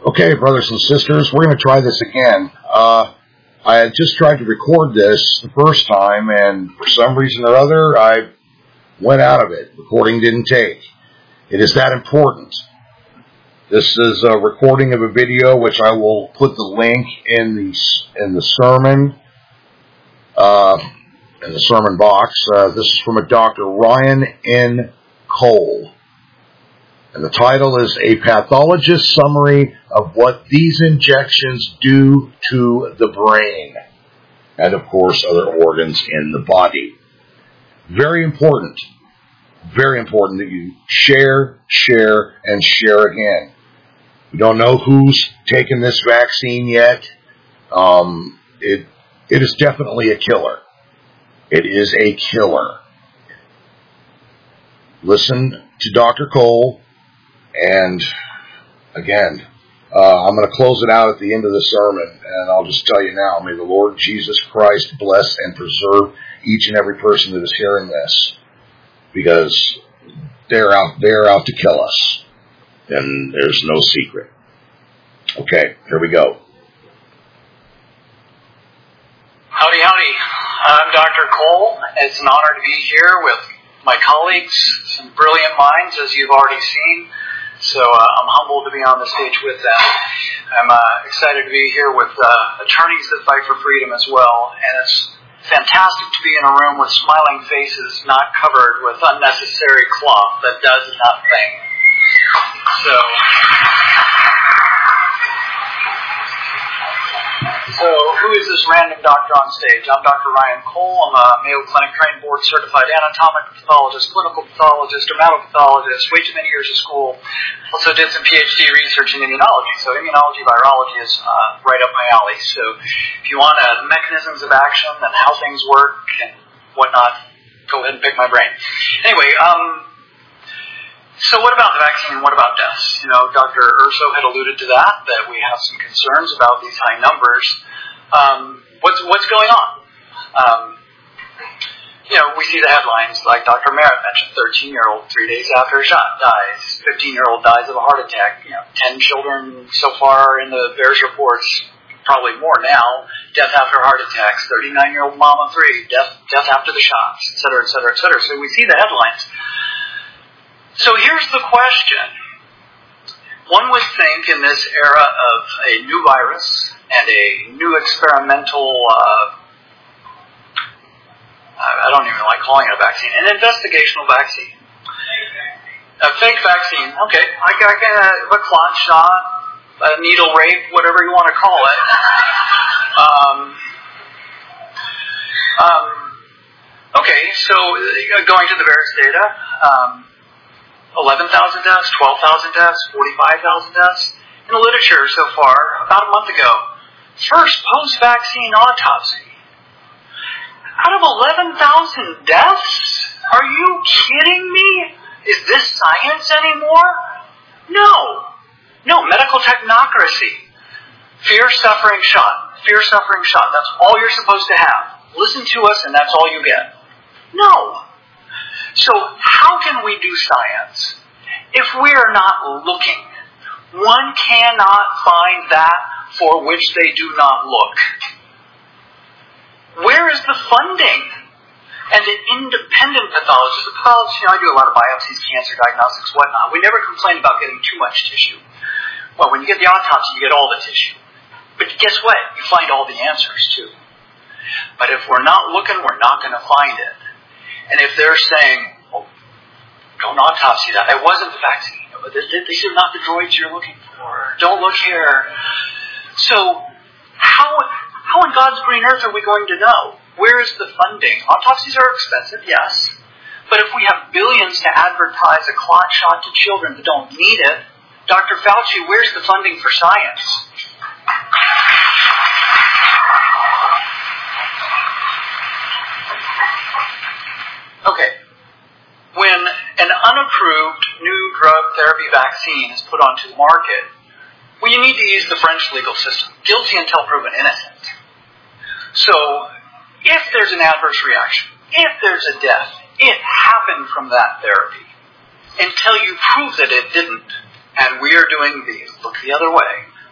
Okay, brothers and sisters, we're going to try this again. I had just tried to record this the first time, and for some reason or other, I went out of it. Recording didn't take. It is that important. This is a recording of a video, which I will put the link in the sermon, in the sermon box. This is from a Dr. Ryan N. Cole. And the title is A Pathologist's Summary of What These Injections Do to the Brain. And, of course, other organs in the body. Very important. Very important that you share, and share again. We don't know who's taken this vaccine yet. It is definitely a killer. It is a killer. Listen to Dr. Cole. And, again, I'm going to close it out at the end of the sermon, and I'll just tell you now, may the Lord Jesus Christ bless and preserve each and every person that is hearing this, because they're out to kill us, and there's no secret. Okay, here we go. Howdy, howdy. I'm Dr. Cole. It's an honor to be here with my colleagues, some brilliant minds, as you've already seen. So I'm humbled to be on the stage with them. I'm excited to be here with attorneys that fight for freedom as well. And it's fantastic to be in a room with smiling faces, not covered with unnecessary cloth that does nothing. So who is this random doctor on stage? I'm Dr. Ryan Cole. I'm a Mayo Clinic trained board certified anatomic pathologist, clinical pathologist, dermatopathologist, way too many years of school. Also did some PhD research in immunology. So immunology, virology is right up my alley. So if you want mechanisms of action and how things work and whatnot, go ahead and pick my brain. Anyway, so what about the vaccine and what about deaths? You know, Dr. Urso had alluded to that we have some concerns about these high numbers. What's going on? We see the headlines like Dr. Merritt mentioned, 13-year-old 3 days after a shot dies, 15-year-old dies of a heart attack, 10 children so far in the VAERS reports, probably more now, death after heart attacks, 39-year-old mom of 3, death after the shots, et cetera, et cetera, et cetera. So we see the headlines. So here's the question. One would think in this era of a new virus and a new experimental, I don't even like calling it a vaccine, an investigational vaccine. A fake vaccine, okay, I can have a clot shot, a needle rape, whatever you want to call it. Okay, so going to the VAERS data, 11,000 deaths, 12,000 deaths, 45,000 deaths. In the literature so far, about a month ago, first post-vaccine autopsy. Out of 11,000 deaths? Are you kidding me? Is this science anymore? No, medical technocracy. Fear, suffering, shot. Fear, suffering, shot. That's all you're supposed to have. Listen to us and that's all you get. No. So how can we do science if we are not looking? One cannot find that for which they do not look. Where is the funding? And an independent pathologist, the pathologist, I do a lot of biopsies, cancer diagnostics, whatnot. We never complain about getting too much tissue. Well, when you get the autopsy, you get all the tissue. But guess what? You find all the answers too. But if we're not looking, we're not going to find it. And if they're saying, don't autopsy that, it wasn't the vaccine. These are not the droids you're looking for. Don't look here. So, how in God's green earth are we going to know? Where is the funding? Autopsies are expensive, yes. But if we have billions to advertise a clot shot to children that don't need it, Dr. Fauci, where's the funding for science? Okay. When an unapproved new drug therapy vaccine is put onto the market, well, you need to use the French legal system. Guilty until proven innocent. So, if there's an adverse reaction, if there's a death, it happened from that therapy. Until you prove that it didn't, and we are doing the look the other way,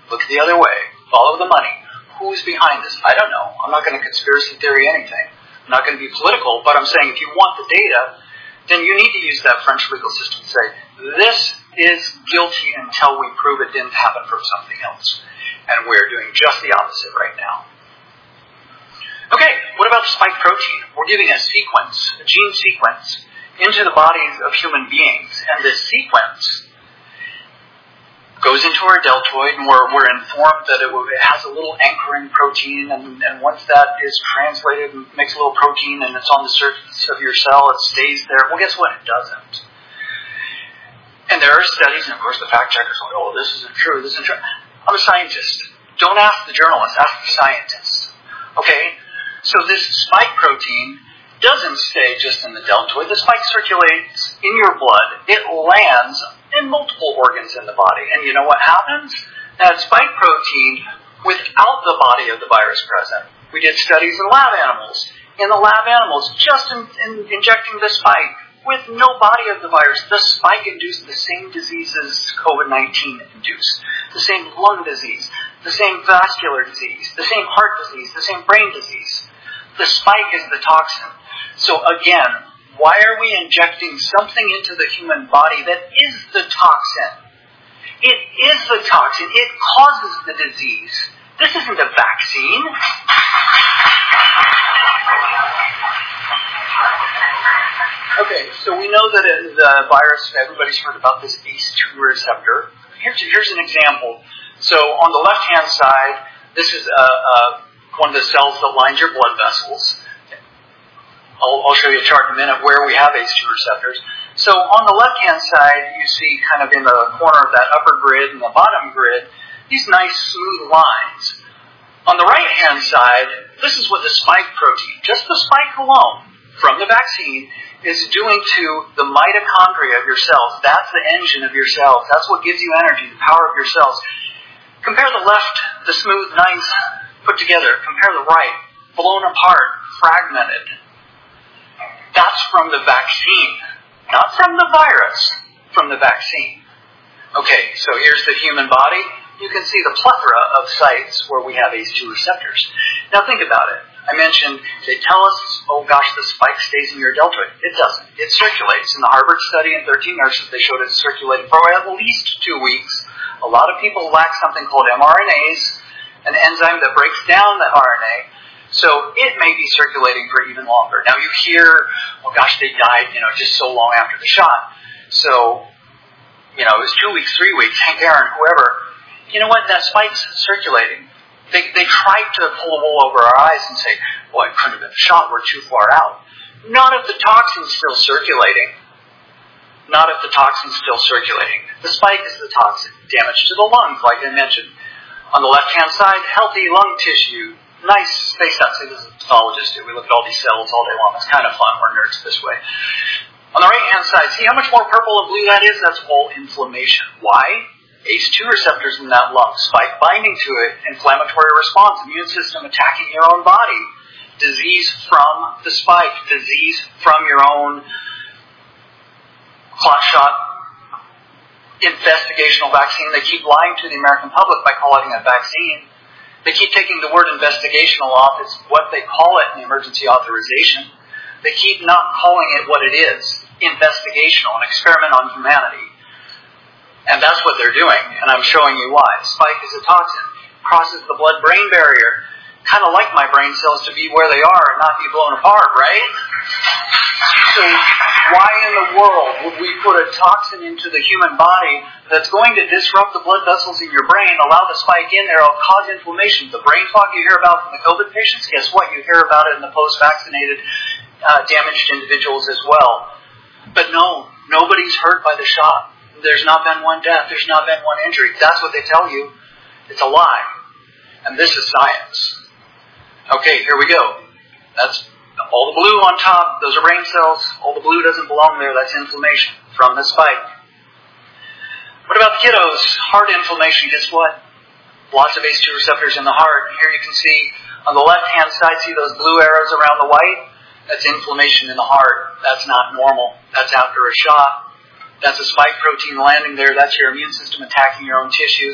Look the other way. Follow the money. Who's behind this? I don't know. I'm not going to conspiracy theory anything. I'm not going to be political, but I'm saying if you want the data, then you need to use that French legal system to say, this is guilty until we prove it didn't happen from something else. And we're doing just the opposite right now. Okay, what about the spike protein? We're giving a sequence, a gene sequence, into the bodies of human beings. And this sequence goes into our deltoid, and we're informed that it has a little anchoring protein, and once that is translated and makes a little protein and it's on the surface of your cell, it stays there. Well, guess what? It doesn't. And there are studies, and of course the fact checkers are like, oh, this isn't true, this isn't true. I'm a scientist. Don't ask the journalists, ask the scientists. Okay? So this spike protein doesn't stay just in the deltoid. The spike circulates in your blood. It lands in multiple organs in the body. And you know what happens? That spike protein, without the body of the virus present, we did studies in lab animals. In the lab animals, just in injecting the spike, with no body of the virus, the spike induced the same diseases COVID-19 induced. The same lung disease, the same vascular disease, the same heart disease, the same brain disease. The spike is the toxin. So again, why are we injecting something into the human body that is the toxin? It is the toxin. It causes the disease. This isn't a vaccine. Okay, so we know that the virus, everybody's heard about this ACE2 receptor. Here's an example. So on the left-hand side, this is one of the cells that lines your blood vessels. I'll show you a chart in a minute where we have ACE2 receptors. So on the left-hand side, you see kind of in the corner of that upper grid and the bottom grid, these nice smooth lines. On the right-hand side, this is what the spike protein, just the spike alone from the vaccine, is doing to the mitochondria of your cells. That's the engine of your cells. That's what gives you energy, the power of your cells. Compare the left, the smooth, nice, put together. Compare the right, blown apart, fragmented. That's from the vaccine, not from the virus, from the vaccine. Okay, so here's the human body. You can see the plethora of sites where we have ACE2 receptors. Now think about it. I mentioned, they tell us, oh gosh, the spike stays in your deltoid. It doesn't. It circulates. In the Harvard study in 13 nurses, they showed it circulated for at least 2 weeks. A lot of people lack something called mRNAs, an enzyme that breaks down the RNA. So it may be circulating for even longer. Now you hear, oh gosh, they died, just so long after the shot. So, it was 2 weeks, 3 weeks, Hank Aaron, whoever. You know what? That spike's circulating. They tried to pull the wool over our eyes and say, well, it couldn't have been a shot. We're too far out. Not if the toxin's still circulating. Not if the toxin's still circulating. The spike is the toxin. Damage to the lungs, like I mentioned. On the left-hand side, healthy lung tissue. Nice spaced out. See, this is a pathologist. We look at all these cells all day long. It's kind of fun. We're nerds this way. On the right-hand side, see how much more purple and blue that is? That's all inflammation. Why? ACE2 receptors in that lung, spike binding to it, inflammatory response, immune system attacking your own body, disease from the spike, disease from your own clot shot, investigational vaccine. They keep lying to the American public by calling it a vaccine. They keep taking the word investigational off. It's what they call it in the emergency authorization. They keep not calling it what it is, investigational, an experiment on humanity. And that's what they're doing, and I'm showing you why. Spike is a toxin, crosses the blood-brain barrier, kind of like my brain cells to be where they are and not be blown apart, right? So why in the world would we put a toxin into the human body that's going to disrupt the blood vessels in your brain, allow the spike in there, it'll cause inflammation? The brain fog you hear about from the COVID patients, guess what? You hear about it in the post-vaccinated damaged individuals as well. But no, nobody's hurt by the shot. There's not been one death. There's not been one injury. That's what they tell you. It's a lie. And this is science. Okay, here we go. That's all the blue on top. Those are brain cells. All the blue doesn't belong there. That's inflammation from the spike. What about the kiddos? Heart inflammation. Guess what? Lots of ACE2 receptors in the heart. Here you can see on the left-hand side, see those blue arrows around the white? That's inflammation in the heart. That's not normal. That's after a shot. That's a spike protein landing there. That's your immune system attacking your own tissues.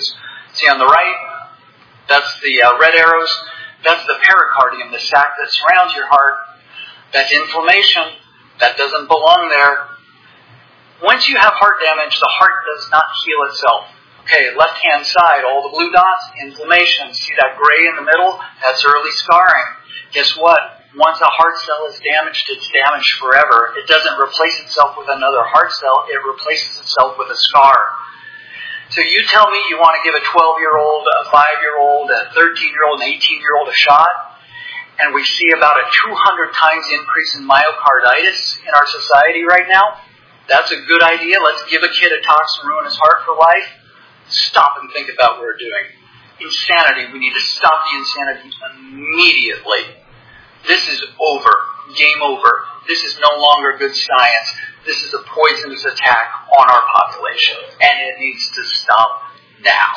See on the right, that's the red arrows. That's the pericardium, the sac that surrounds your heart. That's inflammation. That doesn't belong there. Once you have heart damage, the heart does not heal itself. Okay, left-hand side, all the blue dots, inflammation. See that gray in the middle? That's early scarring. Guess what? Once a heart cell is damaged, it's damaged forever. It doesn't replace itself with another heart cell. It replaces itself with a scar. So you tell me you want to give a 12-year-old, a 5-year-old, a 13-year-old, an 18-year-old a shot, and we see about a 200 times increase in myocarditis in our society right now. That's a good idea. Let's give a kid a toxin, ruin his heart for life. Stop and think about what we're doing. Insanity. We need to stop the insanity immediately. This is over. Game over. This is no longer good science. This is a poisonous attack on our population. And it needs to stop now.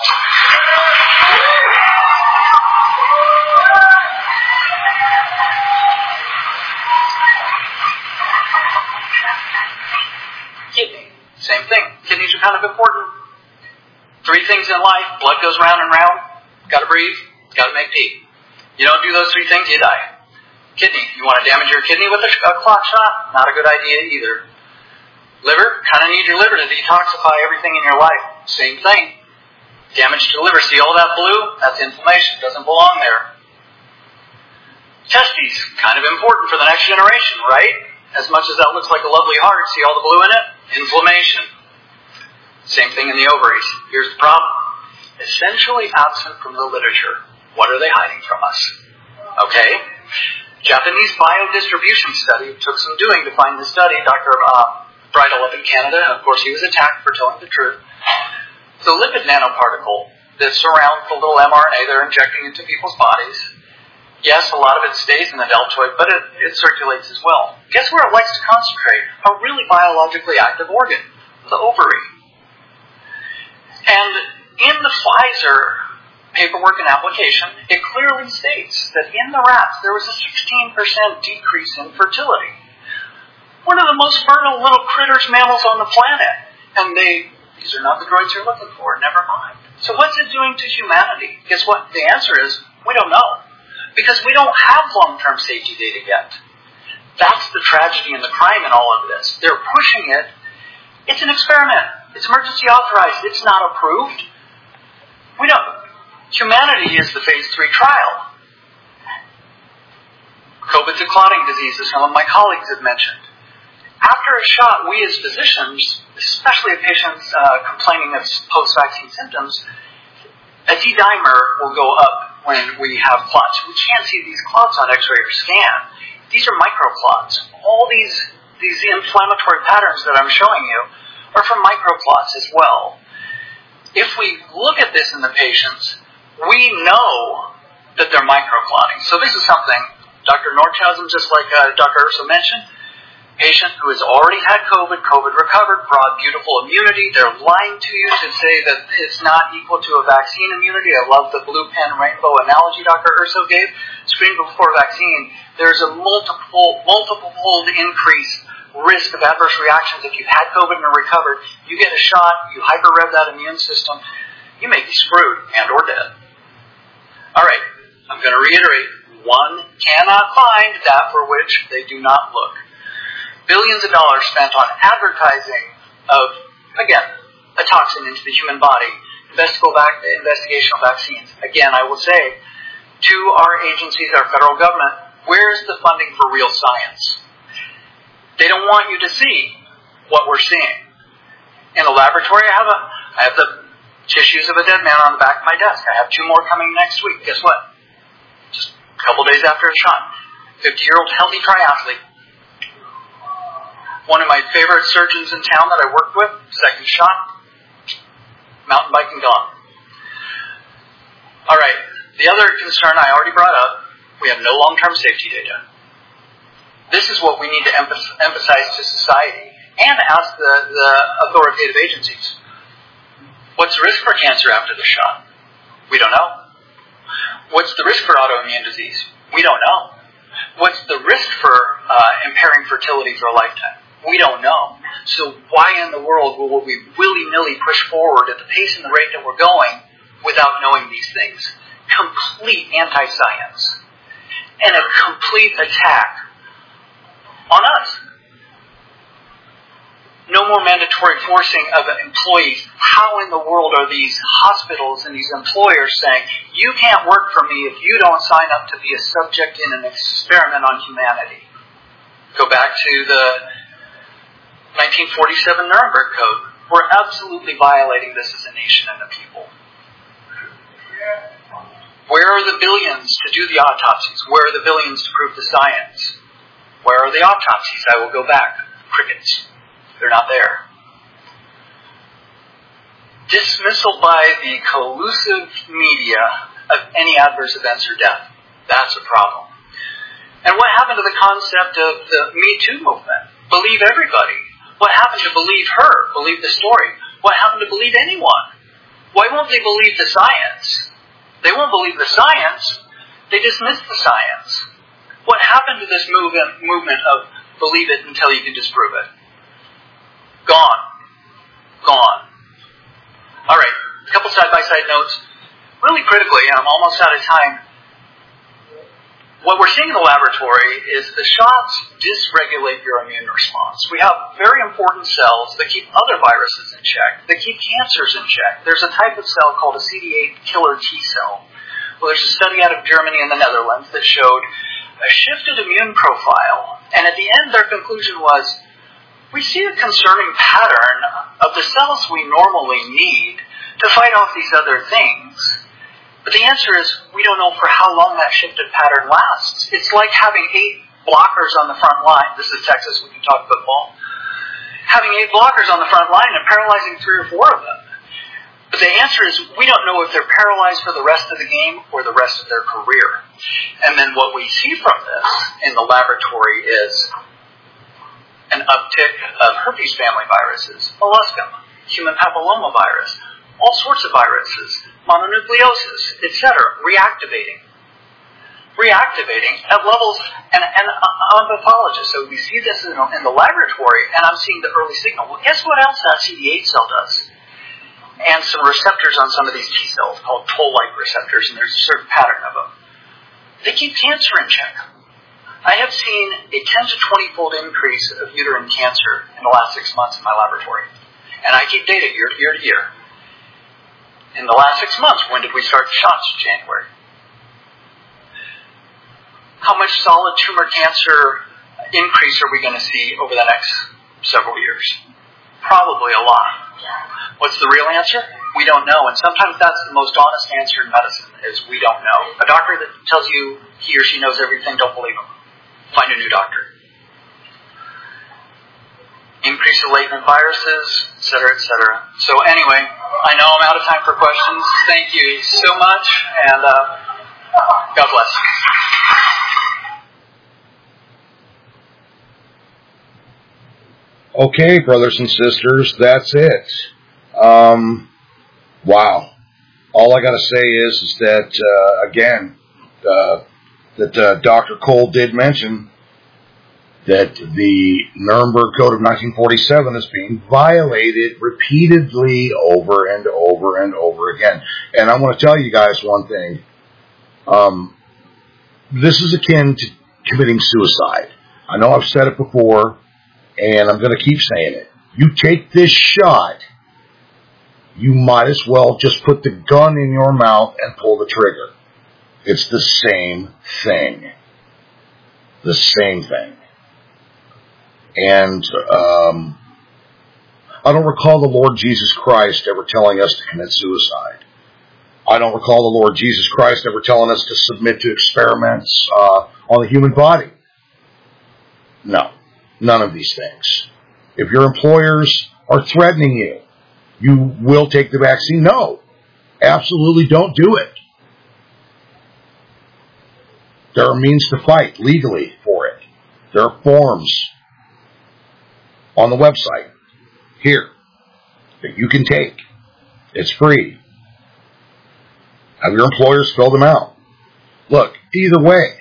Kidney. Same thing. Kidneys are kind of important. 3 things in life. Blood goes round and round. Gotta breathe. Gotta make pee. You don't do those 3 things, you die. Kidney. You want to damage your kidney with a clot shot? Not a good idea either. Liver. Kind of need your liver to detoxify everything in your life. Same thing. Damage to the liver. See all that blue? That's inflammation. Doesn't belong there. Testes. Kind of important for the next generation, right? As much as that looks like a lovely heart, see all the blue in it? Inflammation. Same thing in the ovaries. Here's the problem. Essentially absent from the literature. What are they hiding from us? Okay. Japanese biodistribution study took some doing to find the study. Dr. Bridle up in Canada, and of course he was attacked for telling the truth. The lipid nanoparticle that surrounds the little mRNA they're injecting into people's bodies. Yes, a lot of it stays in the deltoid, but it circulates as well. Guess where it likes to concentrate? A really biologically active organ, the ovary. And in the Pfizer paperwork and application, it clearly states that in the rats there was a 16% decrease in fertility. One of the most fertile little critters, mammals on the planet. And these are not the droids you're looking for, never mind. So what's it doing to humanity? Guess what? The answer is, we don't know. Because we don't have long-term safety data yet. That's the tragedy and the crime in all of this. They're pushing it. It's an experiment. It's emergency authorized. It's not approved. We don't. Humanity is the phase 3 trial. COVID's a clotting disease, as some of my colleagues have mentioned. After a shot, we as physicians, especially if patients complaining of post-vaccine symptoms, a D-dimer will go up when we have clots. We can't see these clots on X-ray or scan. These are microclots. All these inflammatory patterns that I'm showing you are from microclots as well. If we look at this in the patients, we know that they're microclotting. So this is something Dr. Nordhausen, just like Dr. Urso mentioned, patient who has already had COVID recovered, broad, beautiful immunity. They're lying to you to say that it's not equal to a vaccine immunity. I love the blue pen rainbow analogy Dr. Urso gave. Screen before vaccine, there's a multiple-fold increase risk of adverse reactions if you've had COVID and are recovered. You get a shot, you hyper-rev that immune system, you may be screwed and or dead. All right, I'm going to reiterate. One cannot find that for which they do not look. Billions of dollars spent on advertising of, again, a toxin into the human body. Investigational vaccines. Again, I will say to our agencies, our federal government, where's the funding for real science? They don't want you to see what we're seeing. In the laboratory, I have the tissues of a dead man on the back of my desk. I have 2 more coming next week. Guess what? Just a couple days after a shot. 50-year-old healthy triathlete. One of my favorite surgeons in town that I worked with, second shot, mountain biking gone. All right, the other concern I already brought up, we have no long-term safety data. This is what we need to emphasize to society and ask the authoritative agencies. What's the risk for cancer after the shot? We don't know. What's the risk for autoimmune disease? We don't know. What's the risk for impairing fertility for a lifetime? We don't know. So why in the world will we willy-nilly push forward at the pace and the rate that we're going without knowing these things. Complete anti-science. And a complete attack on us. No more mandatory forcing of employees. How in the world are these hospitals and these employers saying, you can't work for me if you don't sign up to be a subject in an experiment on humanity? Go back to the 1947 Nuremberg Code. We're absolutely violating this as a nation and a people. Where are the billions to do the autopsies? Where are the billions to prove the science? Where are the autopsies? I will go back. Crickets. They're not there. Dismissal by the collusive media of any adverse events or death. That's a problem. And what happened to the concept of the Me Too movement? Believe everybody. What happened to believe her? Believe the story. What happened to believe anyone? Why won't they believe the science? They won't believe the science. They dismiss the science. What happened to this movement of believe it until you can disprove it? Gone. Gone. All right, a couple side-by-side notes. Really critically, and I'm almost out of time, what we're seeing in the laboratory is the shots dysregulate your immune response. We have very important cells that keep other viruses in check, that keep cancers in check. There's a type of cell called a CD8 killer T cell. Well, there's a study out of Germany and the Netherlands that showed a shifted immune profile. And at the end, their conclusion was, we see a concerning pattern of the cells we normally need to fight off these other things. But the answer is, we don't know for how long that shifted pattern lasts. It's like having 8 blockers on the front line. This is Texas, we can talk football. Having 8 blockers on the front line and paralyzing 3 or 4 of them. But the answer is, we don't know if they're paralyzed for the rest of the game or the rest of their career. And then what we see from this in the laboratory is an uptick of herpes family viruses, molluscum, human papillomavirus, all sorts of viruses, mononucleosis, etc., reactivating at levels, and I'm a pathologist, so we see this in the laboratory, and I'm seeing the early signal. Well, guess what else that CD8 cell does? And some receptors on some of these T cells called toll-like receptors, and there's a certain pattern of them. They keep cancer in check. I have seen a 10 to 20-fold increase of uterine cancer in the last 6 months in my laboratory. And I keep data year to year to year. In the last 6 months, when did we start the shots? January. How much solid tumor cancer increase are we going to see over the next several years? Probably a lot. What's the real answer? We don't know. And sometimes that's the most honest answer in medicine, is we don't know. A doctor that tells you he or she knows everything, don't believe him. Find a new doctor. Increase of latent viruses, etc., etc. So anyway, I know I'm out of time for questions. Thank you so much, and God bless. Okay, brothers and sisters, that's it. Wow. All I got to say is that, again, that Dr. Cole did mention that the Nuremberg Code of 1947 is being violated repeatedly over and over and over again. And I want to tell you guys one thing. This is akin to committing suicide. I know I've said it before, and I'm going to keep saying it. You take this shot, you might as well just put the gun in your mouth and pull the trigger. It's the same thing. The same thing. And I don't recall the Lord Jesus Christ ever telling us to commit suicide. I don't recall the Lord Jesus Christ ever telling us to submit to experiments on the human body. No, none of these things. If your employers are threatening you, you will take the vaccine. No, absolutely don't do it. There are means to fight legally for it. There are forms on the website here that you can take. It's free. Have your employers fill them out. Look, either way,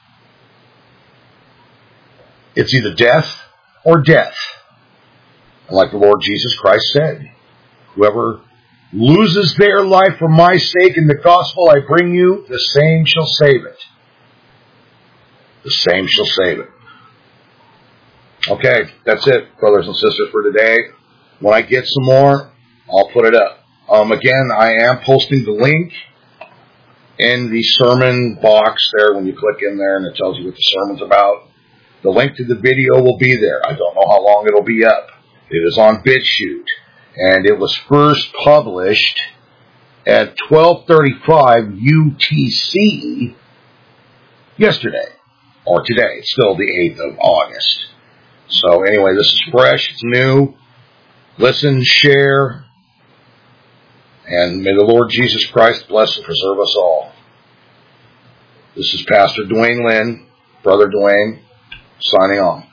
it's either death or death. And like the Lord Jesus Christ said, whoever loses their life for my sake in the gospel I bring you, the same shall save it. The same shall save it. Okay, that's it, brothers and sisters, for today. When I get some more, I'll put it up. Again, I am posting the link in the sermon box there when you click in there and it tells you what the sermon's about. The link to the video will be there. I don't know how long it'll be up. It is on BitChute. And it was first published at 12:35 UTC yesterday. Or today. It's still the 8th of August. So anyway, this is fresh. It's new. Listen, share. And may the Lord Jesus Christ bless and preserve us all. This is Pastor Dwayne Lynn, Brother Dwayne, signing on.